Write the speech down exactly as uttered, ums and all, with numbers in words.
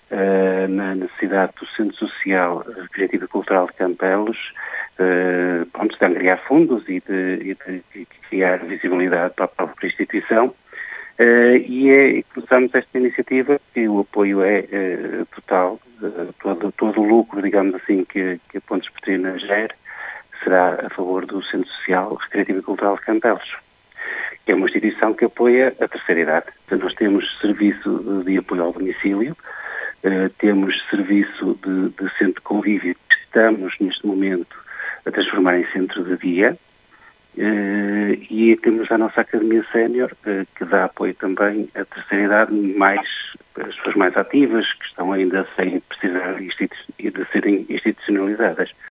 uh, na necessidade do Centro Social, Recreativo e Cultural de Campelos, uh, pronto, de angriar fundos e de, e de, de criar visibilidade para a própria instituição. Uh, e é, começamos esta iniciativa que o apoio é uh, total, uh, todo, todo o lucro, digamos assim, que, que a Pontes Petrina gere, será a favor do Centro Social, Recreativo e Cultural de Campelos, que é uma instituição que apoia a terceira idade. Então, nós temos serviço de apoio ao domicílio, uh, temos serviço de, de centro de convívio, que estamos neste momento a transformar em centro de dia, uh, e temos a nossa Academia Sénior, uh, que dá apoio também à terceira idade, mais as pessoas mais ativas, que estão ainda sem precisar de, institu- de serem institucionalizadas.